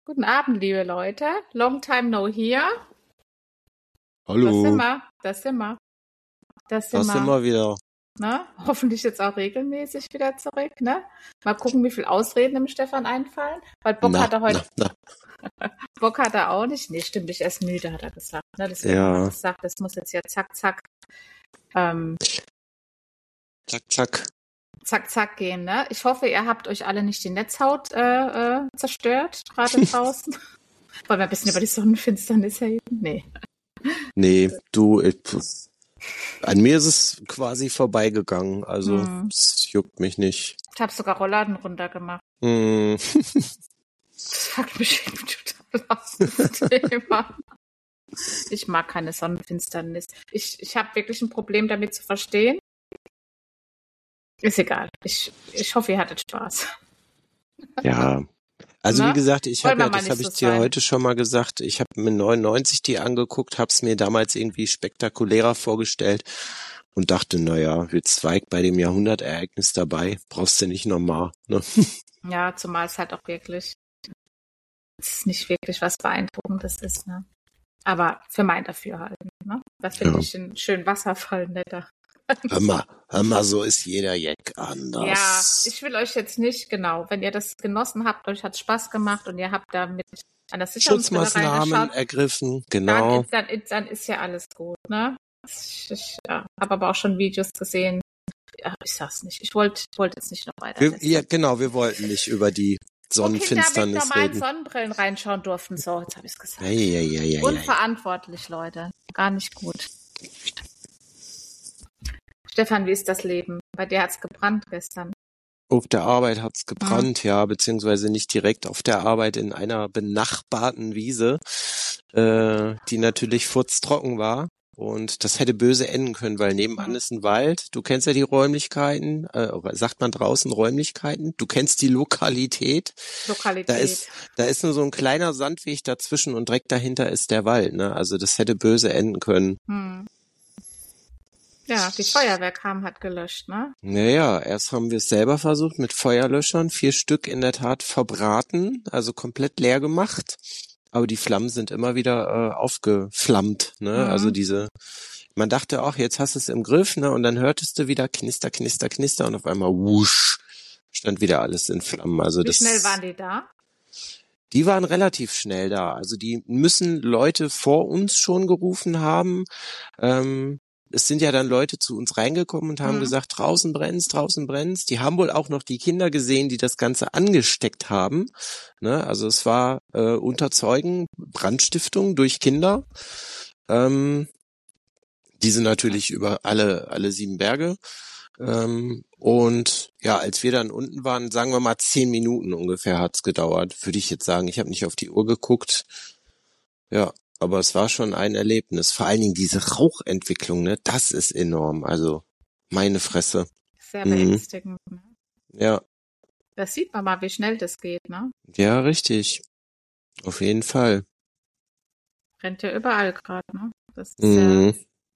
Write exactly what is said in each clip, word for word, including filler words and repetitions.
Guten Abend, liebe Leute. Long time no here. Da sind Hallo, wir, da sind wir, da sind da sind wir. wir wieder. Ne? Hoffentlich jetzt auch regelmäßig wieder zurück. Ne? Mal gucken, wie viel Ausreden dem Stefan einfallen. Weil Bock hat Na, er na, heute, na. Bock hat er auch nicht. Nee, stimmt, ich erst müde, hat er gesagt. Ne? Deswegen hat er Ja, gesagt, das muss jetzt ja zack, zack, ähm, zack, zack. zack, zack gehen. Ne? Ich hoffe, ihr habt euch alle nicht die Netzhaut äh, äh, zerstört, gerade draußen. Wollen wir ein bisschen über die Sonnenfinsternis reden? Nee. Nee, du, ich, an mir ist es quasi vorbeigegangen. Also, Hm. es juckt mich nicht. Ich habe sogar Rollladen runtergemacht. Hm. Das fuckt mich irgendwie total aus, das Thema. Ich mag keine Sonnenfinsternis. Ich, ich habe wirklich ein Problem damit zu verstehen. Ist egal. Ich, ich hoffe, ihr hattet Spaß. Ja, also wie Ne? gesagt, ich Wollen habe wir ja, mal das nicht habe so ich dir sein. heute schon mal gesagt, ich habe mir neunundneunzig die angeguckt, habe es mir damals irgendwie spektakulärer vorgestellt und dachte, naja, jetzt war ich bei dem Jahrhundertereignis dabei, brauchst du nicht nochmal. Ne? Ja, zumal es halt auch wirklich, es ist nicht wirklich was Beeindruckendes ist, ne? Aber für mein Dafürhalten, ne? Da finde Ja. ich einen schönen Wasserfall netter. Hör mal, hör mal, so ist jeder Jack Ja, anders. ich will euch jetzt nicht, genau, wenn ihr das genossen habt, euch hat Spaß gemacht und ihr habt damit an der Sicherungsbrille Schutzmaßnahmen reingeschaut, ergriffen, dann genau. ist, dann, ist, dann ist ja alles gut, ne? Ich, ich ja, habe aber auch schon Videos gesehen. Ja, ich sag's nicht. Ich wollte wollt jetzt nicht noch weiter. Wir, ja, genau, wir wollten nicht über die Wo Kinder mit Sonnenfinsternis normalen reden. Sonnenbrillen reinschauen durften. So, jetzt habe ich's gesagt. Ja, ja, ja, ja, ja. Unverantwortlich, Leute. Gar nicht gut. Stefan, wie ist das Leben? Bei dir hat's gebrannt gestern. Auf der Arbeit hat's gebrannt, ja, beziehungsweise nicht direkt auf der Arbeit, in einer benachbarten Wiese, äh, die natürlich furztrocken war. Und das hätte böse enden können, weil nebenan Hm. ist ein Wald. Du kennst ja die Räumlichkeiten, äh, sagt man draußen Räumlichkeiten. Du kennst die Lokalität. Lokalität. Da ist, da ist nur so ein kleiner Sandweg dazwischen und direkt dahinter ist der Wald, ne? Also das hätte böse enden können. Hm. Ja, die Feuerwehr kam, hat gelöscht, ne? Naja, erst haben wir es selber versucht mit Feuerlöschern, vier Stück in der Tat verbraten, also komplett leer gemacht. Aber die Flammen sind immer wieder äh, aufgeflammt, ne? Mhm. Also diese, man dachte auch, jetzt hast du es im Griff, ne? Und dann hörtest du wieder Knister, Knister, Knister und auf einmal wusch, stand wieder alles in Flammen. Also Wie das, schnell waren die da? die waren relativ schnell da. Also die müssen Leute vor uns schon gerufen haben. Ähm, es sind ja dann Leute zu uns reingekommen und haben Mhm. gesagt, draußen brennt's, draußen brennt's. Die haben wohl auch noch die Kinder gesehen, die das Ganze angesteckt haben. Ne? Also es war äh, unter Zeugen Brandstiftung durch Kinder. Ähm, diese natürlich über alle alle sieben Berge. Ähm, und ja, als wir dann unten waren, sagen wir mal zehn Minuten ungefähr hat's gedauert, würde ich jetzt sagen. Ich habe nicht auf die Uhr geguckt. Ja, aber es war schon ein Erlebnis. Vor allen Dingen diese Rauchentwicklung, ne, das ist enorm. Also meine Fresse. Sehr Mhm. beängstigend. Ne? Ja, Da sieht man mal, wie schnell das geht, ne? ja, richtig. Auf jeden Fall. Brennt ja überall gerade, ne? Das ist Mhm. ja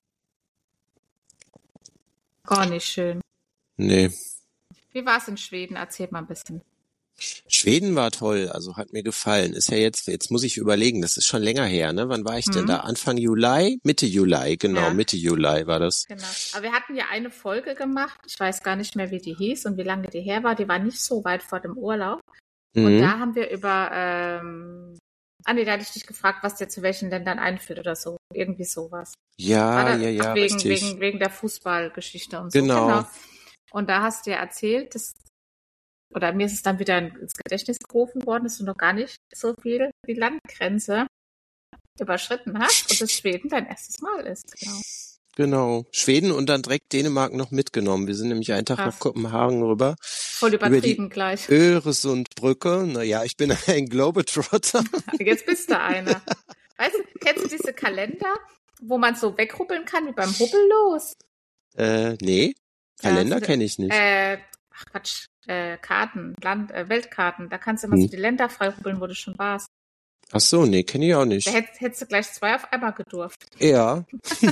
gar nicht schön. Nee. Wie war es in Schweden? Erzähl mal ein bisschen. Schweden war toll, also hat mir gefallen. Ist ja jetzt, jetzt muss ich überlegen, das ist schon länger her, ne? Wann war ich denn Mhm. da? Anfang Juli? Mitte Juli, genau, Ja. Mitte Juli war das. Genau. Aber wir hatten ja eine Folge gemacht. Ich weiß gar nicht mehr, wie die hieß und wie lange die her war. Die war nicht so weit vor dem Urlaub. Und Mhm. da haben wir über, ähm, ah nee, da hatte ich dich gefragt, was der zu welchen Ländern einführt oder so. Irgendwie sowas. War Ja, da, ja, ja, ach, wegen, richtig. wegen, wegen der Fußballgeschichte und so. Genau. Genau. Und da hast du ja erzählt, dass, oder mir ist es dann wieder ins Gedächtnis gerufen worden, dass du noch gar nicht so viel die Landgrenze überschritten hast und dass Schweden dein erstes Mal ist. Genau. Genau. Schweden und dann direkt Dänemark noch mitgenommen. Wir sind nämlich einen Tag Krass. nach Kopenhagen rüber. Voll Über die übertrieben gleich. Öresundbrücke. Naja, ich bin ein Globetrotter. Jetzt bist du einer. Weißt du, kennst du diese Kalender, wo man so wegrubbeln kann wie beim Rubbellos? äh, nee. Kalender Ja, so, kenne ich nicht. Äh, ach Quatsch, äh, Karten, Land, äh, Weltkarten. Da kannst du immer Hm. so die Länder frei rubbeln, wo du schon warst. Ach so, nee, kenne ich auch Da nicht. hättest, hättest du gleich zwei auf einmal gedurft. Ja.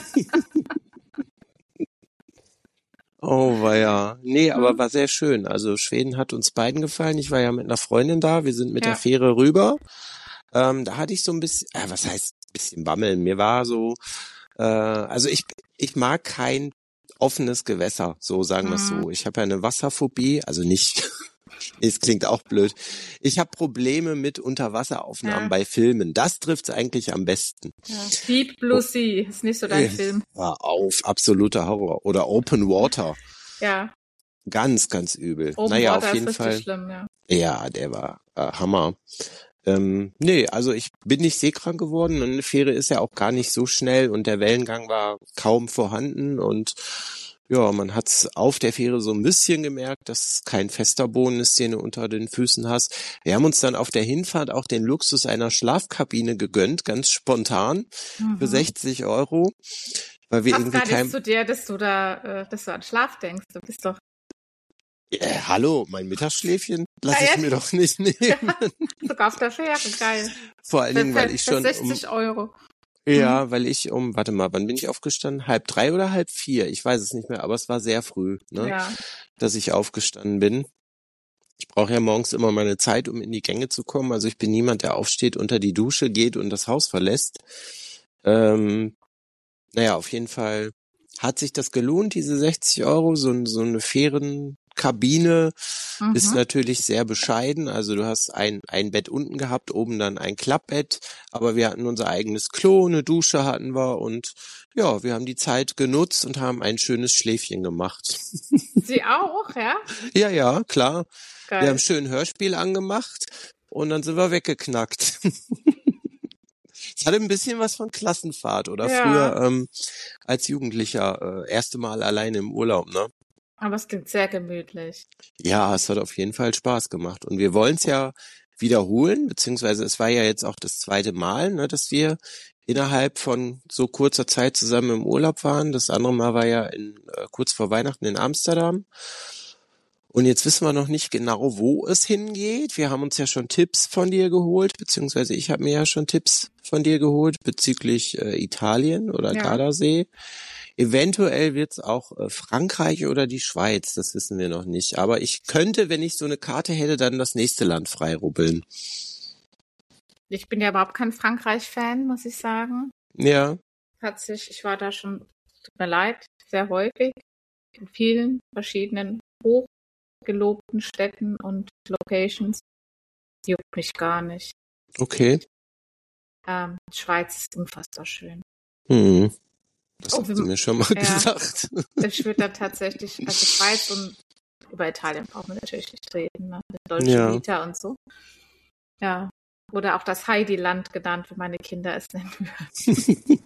Oh, war ja. Nee, aber Mhm. war sehr schön. Also Schweden hat uns beiden gefallen. Ich war ja mit einer Freundin da. Wir sind mit Ja. der Fähre rüber. Ähm, da hatte ich so ein bisschen, äh, was heißt bisschen Bammel? Mir war so, äh, also ich ich mag kein offenes Gewässer, so sagen wir es Mhm. so. Ich habe ja eine Wasserphobie, also nicht, es klingt auch blöd. Ich habe Probleme mit Unterwasseraufnahmen Ja. bei Filmen. Das trifft's eigentlich am besten. Ja. Deep Blue Oh, Sea ist nicht so dein äh, Film. hör auf, absoluter Horror. Oder Open Water, Ja, ganz, ganz übel. Open Naja, auf Water ist jeden richtig Fall. schlimm, ja. Ja, der war äh, Hammer. Ähm, nee, also ich bin nicht seekrank geworden und eine Fähre ist ja auch gar nicht so schnell und der Wellengang war kaum vorhanden und ja, man hat's auf der Fähre so ein bisschen gemerkt, dass es kein fester Boden ist, den du unter den Füßen hast. Wir haben uns dann auf der Hinfahrt auch den Luxus einer Schlafkabine gegönnt, ganz spontan, für Mhm. sechzig Euro, weil wir Passt irgendwie gar nicht kein... zu dir, dass du da, äh, dass du an Schlaf denkst. Du bist doch. Äh, hallo, mein Mittagsschläfchen Ja, lasse ich jetzt? mir doch nicht nehmen. Sogar auf der Fähre, geil. Vor allen Für, Dingen, weil für, ich für schon um sechzig Euro. Mhm. Ja, weil ich um, warte mal, wann bin ich aufgestanden? Halb drei oder halb vier? Ich weiß es nicht mehr, aber es war sehr früh, ne, Ja. dass ich aufgestanden bin. Ich brauche ja morgens immer meine Zeit, um in die Gänge zu kommen. Also ich bin niemand, der aufsteht, unter die Dusche geht und das Haus verlässt. Ähm, naja, auf jeden Fall hat sich das gelohnt, diese sechzig Euro. So, so eine Fährenkabine ist Mhm. natürlich sehr bescheiden. Also du hast ein, ein Bett unten gehabt, oben dann ein Klappbett. Aber wir hatten unser eigenes Klo, eine Dusche hatten wir und ja, wir haben die Zeit genutzt und haben ein schönes Schläfchen gemacht. Sie auch, ja? Ja, ja, klar. Wir haben Geil. schön ein Hörspiel angemacht und dann sind wir weggeknackt. Es hatte ein bisschen was von Klassenfahrt oder früher Ja. ähm, als Jugendlicher äh, erste Mal alleine im Urlaub, ne? Aber es klingt sehr gemütlich. Ja, es hat auf jeden Fall Spaß gemacht und wir wollen es ja wiederholen, beziehungsweise es war ja jetzt auch das zweite Mal, ne, dass wir innerhalb von so kurzer Zeit zusammen im Urlaub waren. Das andere Mal war ja in, äh, kurz vor Weihnachten in Amsterdam. Und jetzt wissen wir noch nicht genau, wo es hingeht. Wir haben uns ja schon Tipps von dir geholt, beziehungsweise ich habe mir ja schon Tipps von dir geholt bezüglich äh, Italien oder Ja. Gardasee. Eventuell wird's auch äh, Frankreich oder die Schweiz, das wissen wir noch nicht. Aber ich könnte, wenn ich so eine Karte hätte, dann das nächste Land freirubbeln. Ich bin ja überhaupt kein Frankreich-Fan, muss ich sagen. Ja, Hat sich, ich war da schon, tut mir leid, sehr häufig in vielen verschiedenen hochgelobten Städten und Locations. Juckt mich gar nicht. okay. Ähm, die Schweiz ist unfassbar schön. Hm. Das Oh, hast wir- du mir schon mal ja. gesagt. Ich würde da tatsächlich, also Schweiz und über Italien brauchen wir natürlich nicht reden, ne? Mit Dolce Ja. Vita und so. Ja. Oder auch das Heidi-Land genannt, wie meine Kinder es nennen würden.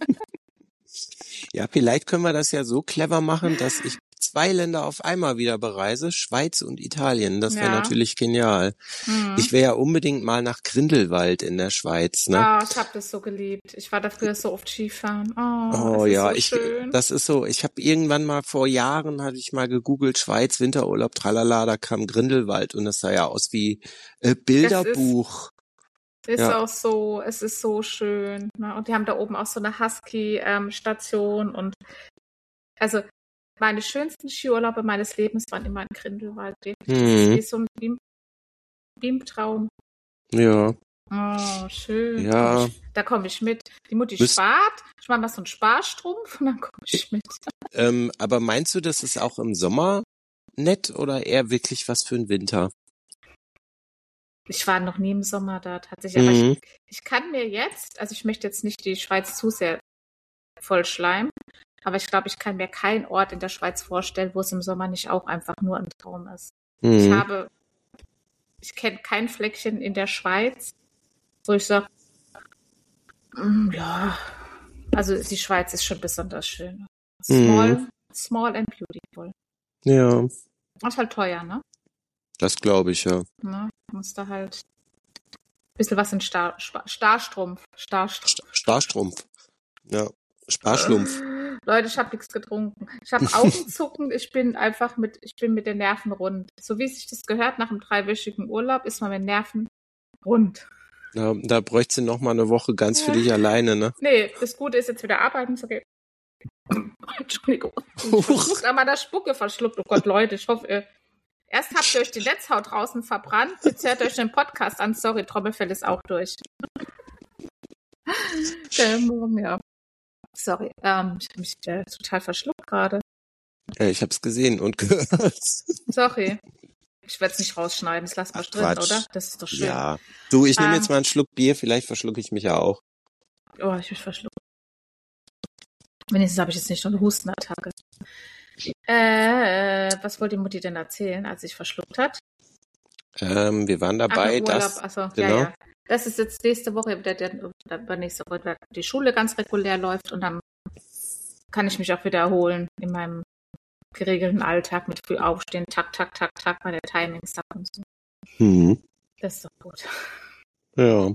Ja, vielleicht können wir das ja so clever machen, dass ich zwei Länder auf einmal wieder bereise, Schweiz und Italien. Das wäre Ja. natürlich genial. Mhm. Ich wäre ja unbedingt mal nach Grindelwald in der Schweiz, ne? Ah, ich habe das so geliebt. Ich war da früher so oft Skifahren. Oh, Oh es ist ja, so ich, schön. das ist so, ich habe irgendwann mal vor Jahren, hatte ich mal gegoogelt, Schweiz, Winterurlaub, tralala, da kam Grindelwald und das sah ja aus wie äh, Bilderbuch. Ist Ja. auch so, es ist so schön. Ne? Und die haben da oben auch so eine Husky-Station. und also meine schönsten Skiurlaube meines Lebens waren immer in Grindelwald. Wirklich. Das ist Hm. wie so ein Beam, Beamtraum. Ja, Oh, schön. Ja. Komm ich, da komme ich mit. Die Mutti Bist- spart. Ich mache mal so einen Sparstrumpf und dann komme ich mit. ähm, aber meinst du, das ist auch im Sommer nett oder eher wirklich was für den Winter? Ich war noch nie im Sommer da tatsächlich, aber Mhm. ich, ich kann mir jetzt, also ich möchte jetzt nicht die Schweiz zu sehr voll schleimen, aber ich glaube, ich kann mir keinen Ort in der Schweiz vorstellen, wo es im Sommer nicht auch einfach nur ein Traum ist. Mhm. Ich habe, ich kenne kein Fleckchen in der Schweiz, wo ich sage, ja, also die Schweiz ist schon besonders schön. Small, Mhm. small and beautiful. Ja, Ist halt teuer, ne? das glaube ich, ja. ne? Musst da halt ein bisschen was in Star, Spa- Starstrumpf. Starstrumpf. Starstrumpf. Ja, Sparschlumpf. Leute, ich habe nichts getrunken. Ich habe Augenzucken. Ich bin einfach mit, ich bin mit den Nerven rund. So wie sich das gehört nach einem dreiwöchigen Urlaub, ist man mit Nerven rund. Da, da bräuchte sie noch mal eine Woche ganz für dich alleine, ne? Nee, das Gute ist jetzt wieder arbeiten zu gehen. Entschuldigung. Ich habe meiner Spucke verschluckt. Oh Gott, Leute, ich hoffe, ihr, erst habt ihr euch die Netzhaut draußen verbrannt, jetzt hört euch den Podcast an. Sorry, Trommelfell ist auch durch. Der Morgen, ja. Sorry, ähm, ich habe mich äh, total verschluckt gerade. Ja, ich hab's gesehen und gehört. Sorry. Ich werde es nicht rausschneiden, das lassen wir Ach, drin, Quatsch. oder? Das ist doch schön. Ja. Du, ich nehme Ähm, jetzt mal einen Schluck Bier, vielleicht verschlucke ich mich ja auch. Oh, ich bin verschluckt. Wenigstens habe ich jetzt nicht noch eine Hustenattacke. Äh, was wollte die Mutti denn erzählen, als sich verschluckt hat? Ähm, wir waren Ach, dabei, im Urlaub, dass, achso, genau. ja, ja. Das ist jetzt nächste Woche, der, der, der, nächste Woche die Schule ganz regulär läuft und dann kann ich mich auch wieder erholen in meinem geregelten Alltag mit früh aufstehen, tak, tak, tak, tak, bei der Timings und so. Mhm. Das ist doch gut. Ja.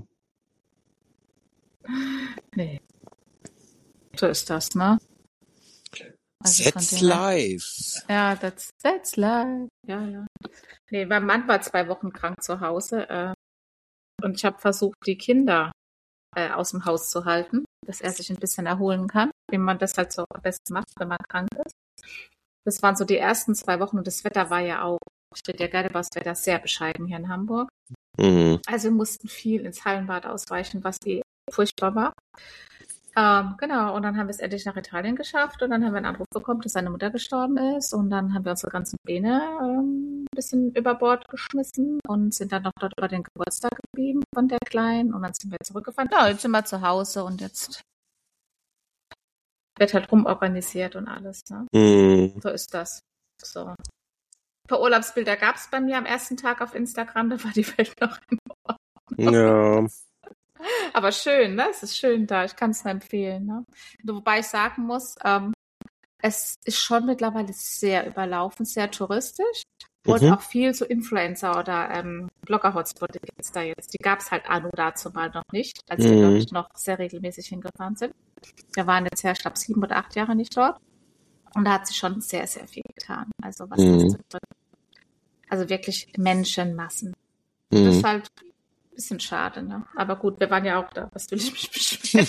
Nee. So ist das, ne? Also That's life. Ja, that's, that's life. Ja, ja. Nee, mein Mann war zwei Wochen krank zu Hause äh, und ich habe versucht, die Kinder äh, aus dem Haus zu halten, dass er sich ein bisschen erholen kann, wie man das halt so am besten macht, wenn man krank ist. Das waren so die ersten zwei Wochen und das Wetter war ja auch, ich rede ja gerne über das Wetter, sehr bescheiden hier in Hamburg. Mhm. Also wir mussten viel ins Hallenbad ausweichen, was eh furchtbar war. Ähm, genau, und dann haben wir es endlich nach Italien geschafft und dann haben wir einen Anruf bekommen, dass seine Mutter gestorben ist und dann haben wir unsere ganzen Pläne ähm, ein bisschen über Bord geschmissen und sind dann noch dort über den Geburtstag geblieben von der Kleinen und dann sind wir zurückgefahren. Ja, jetzt sind wir zu Hause und jetzt wird halt rumorganisiert und alles. Ne? Mhm. So ist das. So. Ein paar Urlaubsbilder gab es bei mir am ersten Tag auf Instagram, da war die Welt noch in Ordnung. Ja. Aber schön, ne? Es ist schön da. Ich kann es nur empfehlen. Ne? Wobei ich sagen muss, ähm, es ist schon mittlerweile sehr überlaufen, sehr touristisch und Mhm. auch viel so Influencer oder ähm, Blogger-Hotspot gibt es da jetzt. Die gab es halt anno dazu mal noch nicht, als wir, Mhm. glaube ich, noch sehr regelmäßig hingefahren sind. Wir waren jetzt ja, ich glaube, sieben oder acht Jahre nicht dort. Und da hat sich schon sehr, sehr viel getan. Also was Mhm. das betrifft. Also wirklich Menschenmassen. Mhm. Das ist halt ein bisschen schade, ne? Aber gut, wir waren ja auch da. Was will ich mich beschweren?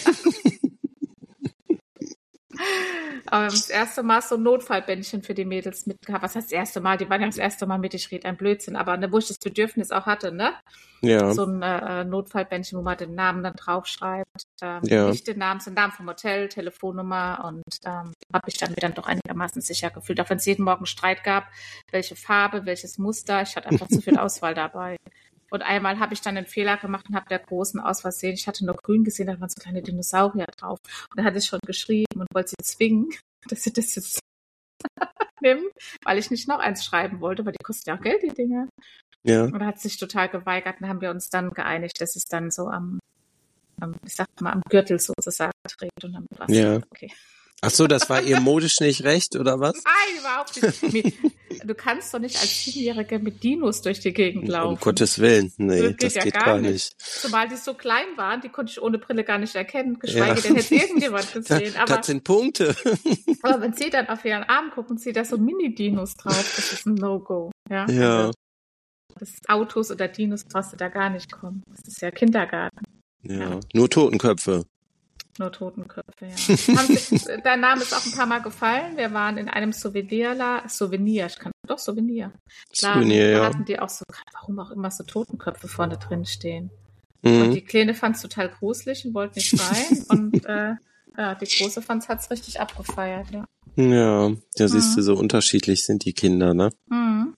Aber wir haben das erste Mal so ein Notfallbändchen für die Mädels mitgehabt. Was heißt das erste Mal? Die waren ja das erste Mal mit, ich rede ein Blödsinn, aber ne, wo ich das Bedürfnis auch hatte, ne? Ja. So ein äh, Notfallbändchen, wo man den Namen dann draufschreibt. Ähm, Ja. Nicht den Namen, sondern den Namen vom Hotel, Telefonnummer und ähm, habe ich dann mir dann doch einigermaßen sicher gefühlt. Auch wenn es jeden Morgen Streit gab, welche Farbe, welches Muster. Ich hatte einfach zu viel Auswahl dabei. Und einmal habe ich dann einen Fehler gemacht und habe der Großen aus Versehen, ich hatte nur grün gesehen, da waren so kleine Dinosaurier drauf. Und da hatte ich schon geschrieben und wollte sie zwingen, dass sie das jetzt nimmt, weil ich nicht noch eins schreiben wollte, weil die kosten ja auch Geld, die Dinger. Ja. Und er hat sich total geweigert und haben wir uns dann geeinigt, dass es dann so am, am ich sag mal, am Gürtel sozusagen trägt und dann war es Ja. okay. Ach so, das war ihr modisch nicht recht, oder was? Nein, überhaupt nicht. Du kannst doch nicht als Siebenjährige mit Dinos durch die Gegend laufen. Um Gottes Willen, nee, Das geht das ja geht gar gar nicht. nicht. Zumal die so klein waren, die konnte ich ohne Brille gar nicht erkennen, geschweige Ja. denn hätte irgendjemand gesehen. Da, Aber, das sind Punkte. aber wenn sie dann auf ihren Arm gucken, sieht da so Mini-Dinos drauf. Das ist ein No-Go. Ja. Ja. Also, das Autos oder Dinos brauchst du da gar nicht kommen. Das ist ja Kindergarten. Ja. Ja. Nur Totenköpfe. Nur Totenköpfe, ja. Haben Sie, dein Name ist auch ein paar Mal gefallen. Wir waren in einem Souvenirla, Souvenir, ich kann doch Souvenir. Souvenir, Da ja. hatten die auch so, warum auch immer so Totenköpfe vorne drin stehen. Mhm. Und die Kleine fand es total gruselig und wollte nicht rein. Und äh, ja, die Große fand es hat's richtig abgefeiert, ja. Ja, da siehst du, Mhm. so unterschiedlich sind die Kinder, ne? Mhm.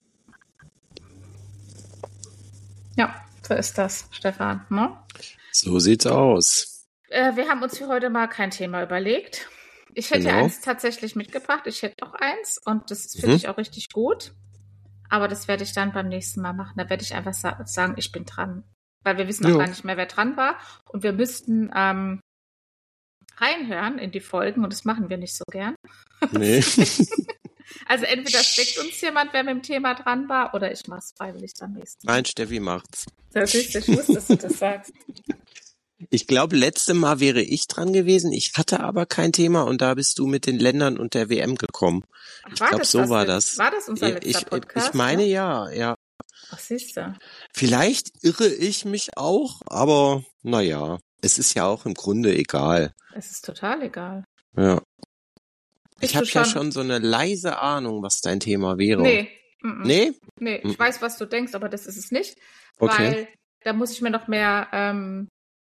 Ja, so ist das, Stefan. Ne? So sieht's aus. Äh, wir haben uns für heute mal kein Thema überlegt. Ich hätte Genau. eins tatsächlich mitgebracht. Ich hätte auch eins und das finde Mhm. ich auch richtig gut. Aber das werde ich dann beim nächsten Mal machen. Da werde ich einfach sa- sagen, ich bin dran. Weil wir wissen auch Ja. gar nicht mehr, wer dran war. Und wir müssten ähm, reinhören in die Folgen und das machen wir nicht so gern. Nee. Also entweder steckt uns jemand, wer mit dem Thema dran war, oder ich mache es freiwillig am nächsten Mal. Nein, Steffi macht's. Das ist, ich wusste, dass du das sagst. Ich glaube, letzte Mal wäre ich dran gewesen. Ich hatte aber kein Thema und da bist du mit den Ländern und der W M gekommen. Ach, Ich war glaube, das so das war jetzt? das. War das unser Ja, letzter ich, Podcast? ich meine ja. ja, ja. Ach, siehst du. Vielleicht irre ich mich auch, aber naja, es ist ja auch im Grunde egal. Es ist total egal. Ja. Bist Ich habe du ja schon- schon so eine leise Ahnung, was dein Thema wäre. Nee. mm-mm. Nee? Nee, ich Mhm. weiß, was du denkst, aber das ist es nicht. Okay. Weil da muss ich mir noch mehr ähm,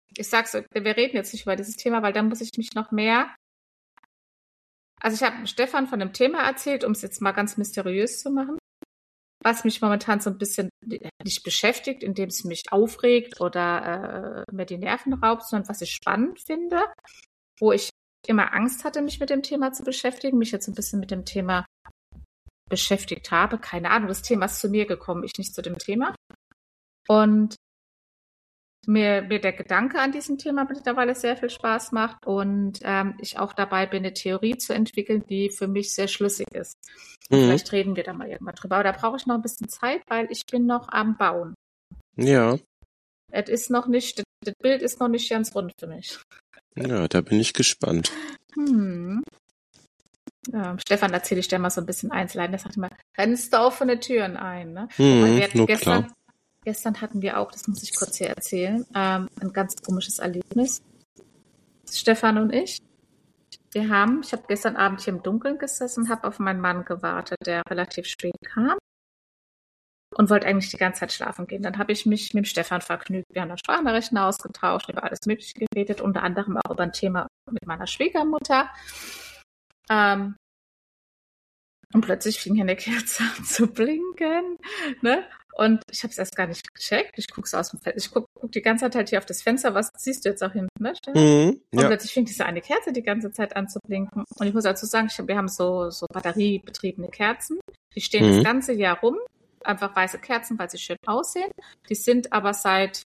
ich sag's, wir reden jetzt nicht über dieses Thema, weil dann muss ich mich noch mehr. Also ich habe Stefan von dem Thema erzählt, um es jetzt mal ganz mysteriös zu machen, was mich momentan so ein bisschen nicht beschäftigt, indem es mich aufregt oder äh, mir die Nerven raubt, sondern was ich spannend finde, wo ich immer Angst hatte, mich mit dem Thema zu beschäftigen, mich jetzt ein bisschen mit dem Thema beschäftigt habe. Keine Ahnung, das Thema ist zu mir gekommen, ich nicht zu dem Thema. Und mir, mir der Gedanke an diesem Thema mittlerweile sehr viel Spaß macht und ähm, ich auch dabei bin, eine Theorie zu entwickeln, die für mich sehr schlüssig ist. Und Mhm. vielleicht reden wir da mal irgendwann drüber. Aber da brauche ich noch ein bisschen Zeit, weil ich bin noch am Bauen. Ja, Es ist noch nicht, das, das Bild ist noch nicht ganz rund für mich. ja, da bin ich gespannt. Hm. Ja, Stefan erzähle ich dir mal so ein bisschen Einzelheiten. Der sagt immer, rennst du offene Türen ein. Ne? Mhm, Wobei wir hatten nur gestern, klar. gestern hatten wir auch, das muss ich kurz hier erzählen, ähm, ein ganz komisches Erlebnis. Stefan und ich. Wir haben, ich habe gestern Abend hier im Dunkeln gesessen, habe auf meinen Mann gewartet, der relativ spät kam und wollte eigentlich die ganze Zeit schlafen gehen. Dann habe ich mich mit dem Stefan vergnügt. Wir haben da Sprachnachrichten ausgetauscht, über alles Mögliche geredet, unter anderem auch über ein Thema mit meiner Schwiegermutter. Ähm, und plötzlich fing hier eine Kerze an zu blinken, ne? Und ich habe es erst gar nicht gecheckt. Ich gucke so aus dem Fenster. Ich gucke guck die ganze Zeit halt hier auf das Fenster. Was siehst du jetzt auch hinten, ne, Stefan? Mhm, Und ja. plötzlich fing diese eine Kerze die ganze Zeit an zu blinken. Und ich muss dazu sagen, ich hab, wir haben so, so batteriebetriebene Kerzen. Die stehen Mhm. das ganze Jahr rum. Einfach weiße Kerzen, weil sie schön aussehen. Die sind aber seit,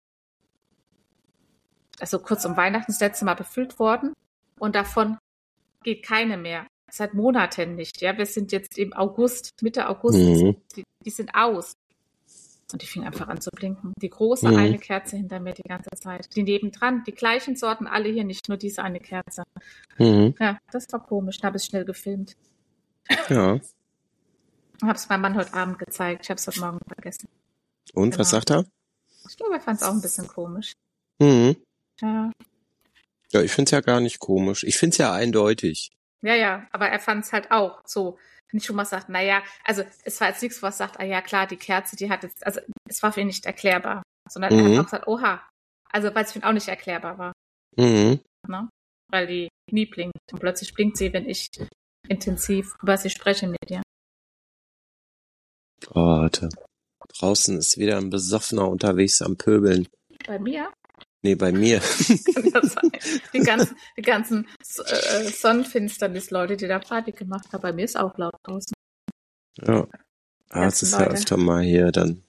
also kurz um Weihnachten das letzte Mal befüllt worden. Und davon geht keine mehr. Seit Monaten nicht. Ja, wir sind jetzt im August, Mitte August. Mhm. Die, die sind aus. Und die fing einfach an zu blinken. Die große Mhm. eine Kerze hinter mir die ganze Zeit. Die nebendran, die gleichen Sorten, alle hier, nicht nur diese eine Kerze. Mhm. Ja, das war komisch. Da habe ich schnell gefilmt. Ja. Habe es meinem Mann heute Abend gezeigt. Ich habe es heute Morgen vergessen. Und Genau. was sagt er? Ich glaube, er fand es auch ein bisschen komisch. Mhm. Ja, Ja, ich find's ja gar nicht komisch. Ich find's ja eindeutig. ja, ja, aber er fand es halt auch so. Wenn ich schon mal sagt, naja, also es war jetzt nichts, was sagt, ah ja klar, die Kerze, die hat jetzt, also es war für ihn nicht erklärbar, sondern er Mhm. hat auch gesagt, oha, also weil es für ihn auch nicht erklärbar war, Mhm. ne? Weil die nie blinkt und plötzlich blinkt sie, wenn ich intensiv über sie spreche mit dir. Oh, warte. Draußen ist wieder ein Besoffener unterwegs am Pöbeln. Bei mir Nee, bei mir. kann das sein. Die ganzen, die ganzen äh, Sonnenfinsternis-Leute, die da Party gemacht haben, bei mir ist auch laut draußen. Ja. Ah, es Ganzen ist ja Leute. öfter mal hier dann.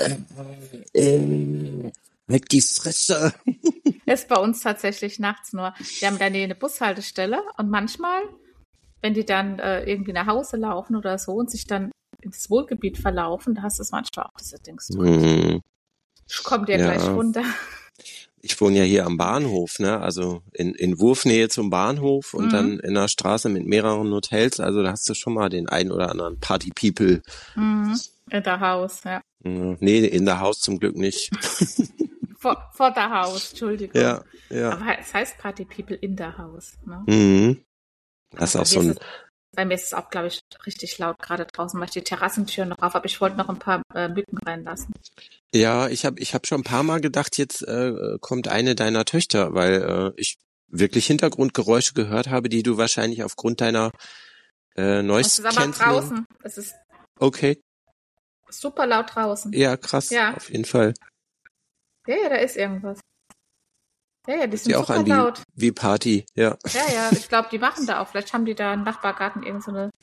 Weg die Fresse. Ist bei uns tatsächlich nachts nur. Wir haben da eine Bushaltestelle und manchmal, wenn die dann äh, irgendwie nach Hause laufen oder so und sich dann ins Wohngebiet verlaufen, da hast du es manchmal auch, dass du denkst, Hm. ich komm dir Ja. gleich runter. Ich wohne ja hier am Bahnhof, ne? Also in, in Wurfnähe zum Bahnhof und Mhm. dann in einer Straße mit mehreren Hotels. Also da hast du schon mal den einen oder anderen Party-People. Mhm. In der Haus, ja. Hm, Nee, in der Haus zum Glück nicht. Vor, vor der Haus, Entschuldigung. Ja, ja. Aber es heißt Party People in der Haus. Ne? Mhm. Das ist Aber auch bei so mir ein, ist es, bei mir ist es auch, glaube ich, richtig laut gerade draußen, weil ich die Terrassentür noch auf, aber ich wollte noch ein paar äh, Mücken reinlassen. ja, ich habe ich hab schon ein paar Mal gedacht, jetzt äh, kommt eine deiner Töchter, weil äh, ich wirklich Hintergrundgeräusche gehört habe, die du wahrscheinlich aufgrund deiner äh, Es Noise ist aber Cancelling. draußen. Es ist Okay, super laut draußen. ja, krass, Ja. auf jeden Fall. Ja, ja, da ist irgendwas. Ja, ja, die Hört sind sich auch super an wie, laut. wie Party, ja. Ja, ja, ich glaube, die machen da auch. Vielleicht haben die da im Nachbargarten irgend so eine.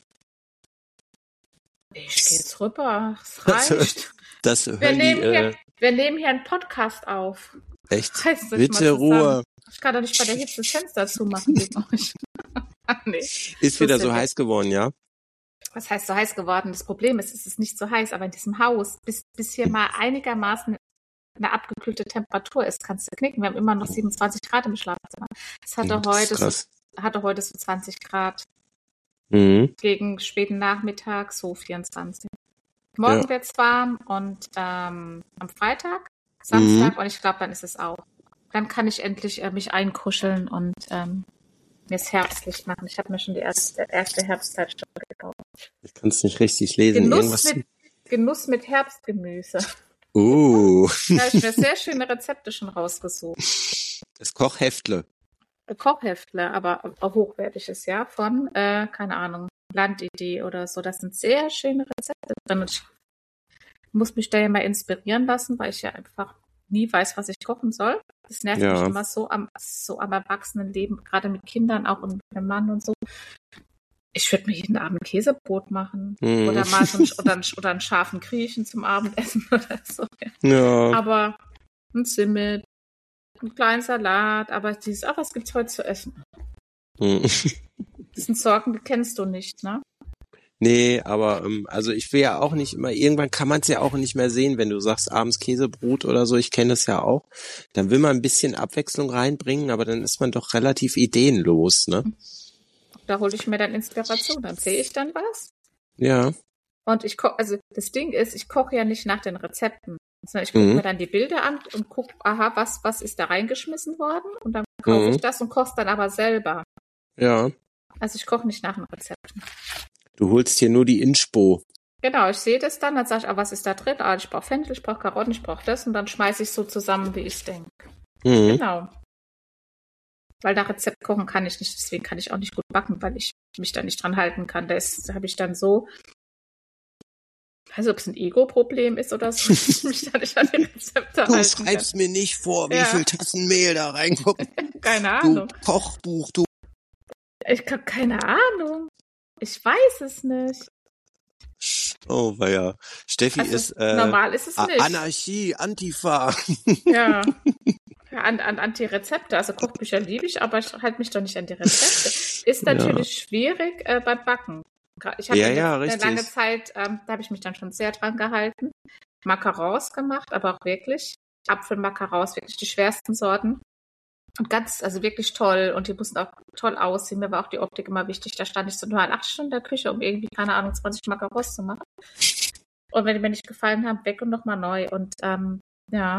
Ich gehe jetzt rüber. Es Das, reicht. das Wir hören die, nehmen, hier, äh, wir nehmen hier einen Podcast auf. echt. Reißt euch mal Bitte zusammen. Ruhe. Ich kann doch nicht bei der Hitze das Fenster zumachen wegen euch. Nee. Ist wieder so Lustig. heiß geworden, ja? Was heißt so heiß geworden? Das Problem ist, es ist nicht so heiß, aber in diesem Haus, bis, bis hier mal einigermaßen eine abgekühlte Temperatur ist, kannst du knicken. Wir haben immer noch siebenundzwanzig Grad im Schlafzimmer. Es hatte, Das ist heute, so, krass. hatte heute so zwanzig Grad, Mhm. gegen späten Nachmittag so vierundzwanzig. Morgen Ja. wird's warm und ähm, am Freitag, Samstag Mhm. und ich glaube, dann ist es auch. Dann kann ich endlich äh, mich einkuscheln und ähm, mir das Herbstlicht machen. Ich habe mir schon die erste, erste Herbstzeit schon gekauft. Ich kann es nicht richtig lesen. Genuss Irgendwas. mit, Genuss mit Herbstgemüse. Uh. Da habe ich mir sehr schöne Rezepte schon rausgesucht. Das Kochheftle. Kochheftle, aber auch hochwertiges, ja, von, äh, keine Ahnung, Landidee oder so. Das sind sehr schöne Rezepte drin. Ich muss mich da ja mal inspirieren lassen, weil ich ja einfach nie weiß, was ich kochen soll. Das nervt mich Ja. immer so am, so am Erwachsenenleben, gerade mit Kindern, auch und mit meinem Mann und so. Ich würde mir jeden Abend Käsebrot machen. Mhm. Oder mal so ein, oder, einen, oder einen scharfen Griechen zum Abendessen oder so. Ja. Aber ein Zimt, einen kleinen Salat, aber dieses, ach, was gibt's heute zu essen? Mhm. Das sind Sorgen, die kennst du nicht, ne? Nee, aber ähm, also ich will ja auch nicht immer, irgendwann kann man es ja auch nicht mehr sehen, wenn du sagst abends Käsebrot oder so, ich kenne das ja auch. Dann will man ein bisschen Abwechslung reinbringen, aber dann ist man doch relativ ideenlos, ne? Da hole ich mir dann Inspiration, dann sehe ich dann was. Ja. Und ich koche, also das Ding ist, ich koche ja nicht nach den Rezepten, sondern ich gucke Mhm. mir dann die Bilder an und gucke, aha, was, was ist da reingeschmissen worden? Und dann kaufe Mhm. ich das und koche es dann aber selber. Ja. Also ich koche nicht nach den Rezepten. Du holst hier nur die Inspo. Genau, ich sehe das dann, dann sage ich, ah, was ist da drin? Ah, ich brauche Fenchel, ich brauche Karotten, ich brauche das und dann schmeiße ich so zusammen, wie ich es denke. Mhm. Genau. Weil nach Rezept kochen kann ich nicht, deswegen kann ich auch nicht gut backen, weil ich mich da nicht dran halten kann. Da habe ich dann so, ich weiß nicht, ob es ein Ego-Problem ist oder so, dass ich mich da nicht an die Rezepte Du halten schreibst kann. mir nicht vor, wie Ja. viel Tassen Mehl da reinkommen. Keine Du Ahnung. Kochbuch, du. Ich habe keine Ahnung. Ich weiß es nicht. Oh, weia. Steffi Also ist äh, normal ist es A- nicht. Anarchie, Antifa. Ja. An, an Anti-Rezepte, also Kochbücher liebe ich, aber ich halte mich doch nicht an die Rezepte. Ist natürlich schwierig äh, beim Backen. Ich habe Ja, eine, ja, eine richtig. lange Zeit, ähm, da habe ich mich dann schon sehr dran gehalten, Macarons gemacht, aber auch wirklich Apfelmacarons, wirklich die schwersten Sorten. Und ganz, also wirklich toll. Und die mussten auch toll aussehen. Mir war auch die Optik immer wichtig. Da stand ich so nur acht Stunden in der Küche, um irgendwie, keine Ahnung, zwanzig Macarons zu machen. Und wenn die mir nicht gefallen haben, weg und nochmal neu. Und ähm, ja.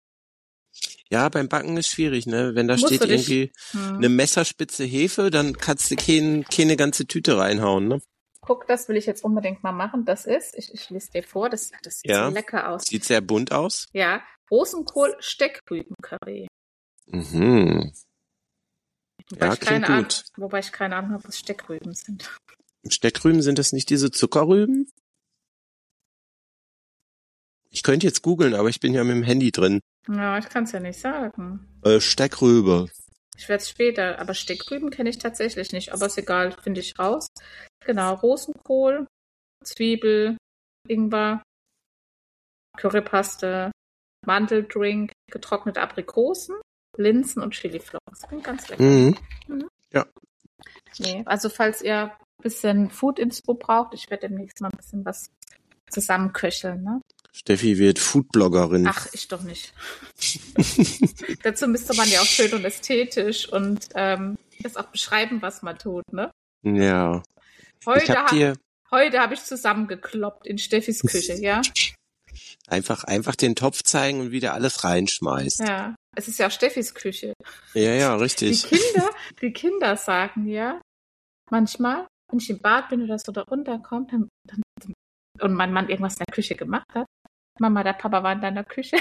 Ja, beim Backen ist schwierig, ne? Wenn da Musst steht du dich- irgendwie Hm. eine Messerspitze Hefe, dann kannst du kein, keine ganze Tüte reinhauen, ne? Guck, das will ich jetzt unbedingt mal machen. Das ist, ich, ich lese dir vor, das, das sieht Ja. so lecker aus. Sieht sehr bunt aus. Ja, Rosenkohl-Steckrüben-Curry. Mhm. Wobei, Ja, ich klingt keine Ahnung, gut. wobei ich keine Ahnung habe, was Steckrüben sind. Steckrüben, sind das nicht diese Zuckerrüben? Ich könnte jetzt googeln, aber ich bin ja mit dem Handy drin. Ja, ich kann es ja nicht sagen. Äh, Steckrübe. Ich werde es später, aber Steckrüben kenne ich tatsächlich nicht. Aber ist egal, finde ich raus. Genau, Rosenkohl, Zwiebel, Ingwer, Currypaste, Mandeldrink, getrocknete Aprikosen, Linsen und Chiliflocken. Das klingt ganz lecker. Mhm. Nee, also falls ihr ein bisschen Food-Inspo braucht, ich werde demnächst mal ein bisschen was zusammenköcheln, ne? Steffi wird Foodbloggerin. Ach, ich doch nicht. Dazu müsste man ja auch schön und ästhetisch und ähm, das auch beschreiben, was man tut, ne? Ja. Ich Heute, hab ha dir heute habe ich zusammengekloppt in Steffis Küche, ja? einfach, einfach den Topf zeigen und wieder alles reinschmeißt. Ja. Es ist ja auch Steffis Küche. Ja, ja, Die richtig. Kinder, die Kinder sagen ja manchmal, wenn ich im Bad bin oder so da runterkommt, dann, dann, und mein Mann irgendwas in der Küche gemacht hat, Mama, der Papa war in deiner Küche.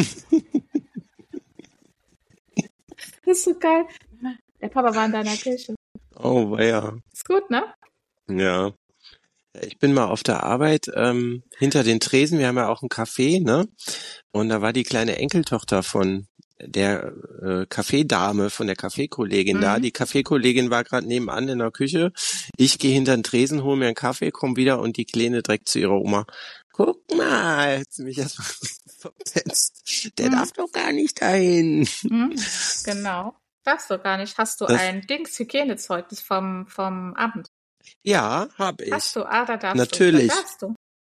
Das ist so geil. Der Papa war in deiner Küche. Oh, weia. Ist gut, ne? Ja. Ich bin mal auf der Arbeit ähm, hinter den Tresen. Wir haben ja auch ein Café, ne? Und da war die kleine Enkeltochter von der äh, Kaffeedame, von der Kaffeekollegin Mhm. da. Die Kaffeekollegin war gerade nebenan in der Küche. Ich gehe hinter den Tresen, hole mir einen Kaffee, komm wieder und die Kleine direkt zu ihrer Oma. Guck mal, hat sie mich erstmal versetzt. Der Mhm. darf doch gar nicht dahin. Mhm. Genau. Darfst du gar nicht. Hast du Das- ein Dings, Hygienezeugnis vom, vom Abend? Ja, hab ich. Hast du? Ah, da darfst Natürlich. du. Da darfst du.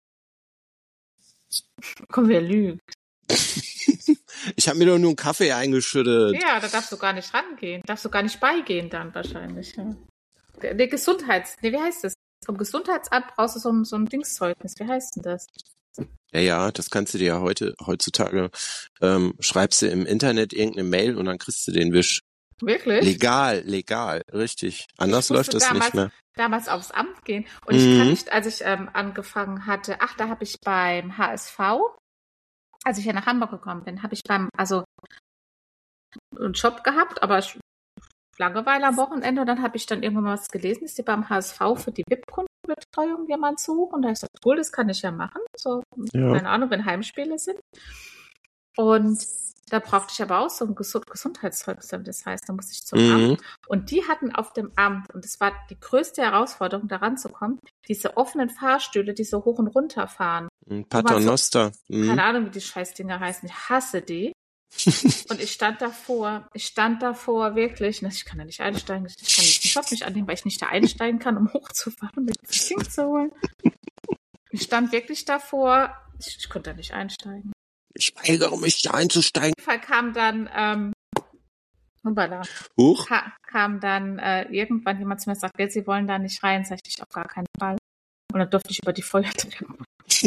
Komm, wer lügt? Ich habe mir doch nur einen Kaffee eingeschüttet. Ja, da darfst du gar nicht rangehen. Darfst du gar nicht beigehen dann wahrscheinlich. Ja. Der, der Gesundheits... Nee, wie heißt das? Vom Gesundheitsamt brauchst du so ein, so ein Dingszeugnis. Wie heißt denn das? Ja, ja, das kannst du dir ja heute, heutzutage, ähm, schreibst du im Internet irgendeine Mail und dann kriegst du den Wisch. Wirklich? Legal, legal, richtig. Anders Ich musste läuft das damals, nicht mehr. damals aufs Amt gehen. Und Mhm. ich kann nicht, als ich ähm, angefangen hatte, ach, da habe ich beim H S V, als ich hier nach Hamburg gekommen bin, habe ich beim, also einen Job gehabt, aber ich, Langeweile am Wochenende. Und dann habe ich dann irgendwann mal was gelesen, dass die beim H S V für die V I P-Kundenbetreuung jemand suchen. Und da habe ich gesagt, cool, das kann ich ja machen. So, Ja. keine Ahnung, wenn Heimspiele sind. Und da brauchte ich aber auch so ein Gesund Gesundheitszeugnis. Das heißt, da musste ich zum Mhm. Amt. Und die hatten auf dem Amt, und das war die größte Herausforderung, da ranzukommen, diese offenen Fahrstühle, die so hoch und runter fahren. Paternoster. So, Mhm. keine Ahnung, wie die Scheißdinger heißen. Ich hasse die. Und ich stand davor, ich stand davor wirklich, ich kann da nicht einsteigen, ich kann den Job nicht annehmen, weil ich nicht da einsteigen kann, um hochzufahren und mir das Ding zu holen. Ich stand wirklich davor, ich, ich konnte da nicht einsteigen. Ich weigere mich, da einzusteigen. Auf jeden Fall kam dann, ähm, hoppala, Huch. ka kam dann äh, irgendwann jemand zu mir und sagt, ja, Sie wollen da nicht rein, sag ich, auf gar keinen Fall. Und dann durfte ich über die Feuertreppe.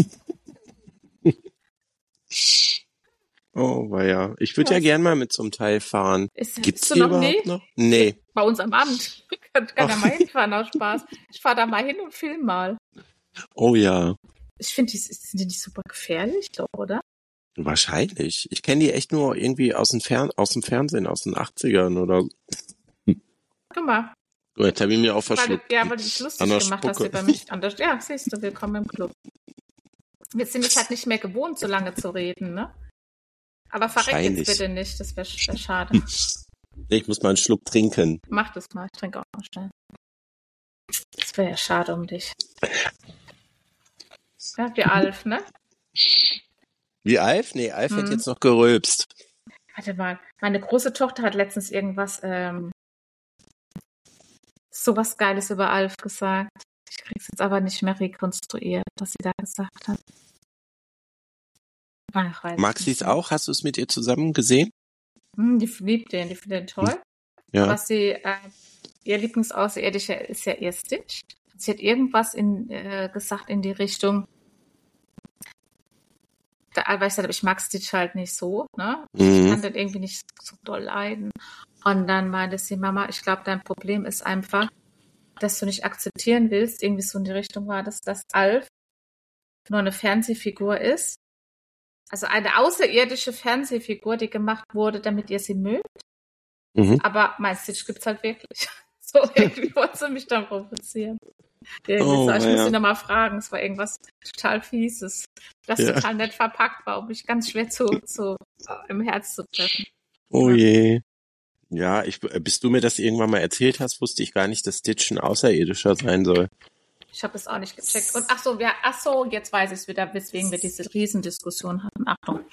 Oh, weia. Ich würde ja Was? gern mal mit so einem Teil fahren. Ist, Gibt's bist du die noch überhaupt nie? noch? Nee. Bei uns am Amt. Ich kann, kann da Ach. mal hinfahren aus Spaß. Ich fahre da mal hin und film mal. Oh ja. Ich finde, die sind die nicht super gefährlich, doch, oder? Wahrscheinlich. Ich kenne die echt nur irgendwie aus dem, Fern aus dem Fernsehen, aus den achtzigern oder so. Guck mal. Oh, jetzt habe ich mir auch Weil du, verschluckt. ja, weil du dich lustig An der gemacht hast Spucke. über mich. An der, ja, siehst du, willkommen im Club. Wir sind es halt nicht mehr gewohnt, so lange zu reden, ne? Aber verreck jetzt Wahrscheinlich. bitte nicht, das wäre wär schade. Ich muss mal einen Schluck trinken. Mach das mal, ich trinke auch mal schnell. Das wäre ja schade um dich. Ja, wie Alf, ne? Wie Alf? Nee, Alf hat Hm. jetzt noch gerülpst. Warte mal, meine große Tochter hat letztens irgendwas, ähm, sowas Geiles über Alf gesagt. Ich krieg's jetzt aber nicht mehr rekonstruiert, was sie da gesagt hat. Ach, weiß Mag ich sie nicht es mehr. auch? Hast du es mit ihr zusammen gesehen? Hm, die liebt den, die findet den toll. Ja. Was sie, äh, ihr Lieblingsaußerirdischer ist ja ihr Stitch. Sie hat irgendwas in, äh, gesagt in die Richtung, da, weil ich gesagt habe, ich mag Stitch halt nicht so, ne? Ich Mhm. kann den irgendwie nicht so doll leiden. Und dann meinte sie, Mama, ich glaube, dein Problem ist einfach, dass du nicht akzeptieren willst, irgendwie so in die Richtung war das, dass Alf nur eine Fernsehfigur ist. Also eine außerirdische Fernsehfigur, die gemacht wurde, damit ihr sie mögt. Mhm. Aber mein Stitch gibt's halt wirklich. So irgendwie wollte sie mich dann provozieren. Irgendwie Oh, so, ich muss ja. sie nochmal fragen, es war irgendwas total Fieses, das Ja. total nett verpackt war, um mich ganz schwer zu, zu äh, im Herz zu treffen. Oh Ja. je. Ja, ich, bis du mir das irgendwann mal erzählt hast, wusste ich gar nicht, dass Stitch ein Außerirdischer sein soll. Ich habe es auch nicht gecheckt. Und ach so, ja, ach so, jetzt weiß ich es wieder, weswegen wir diese Riesendiskussion hatten. Achtung.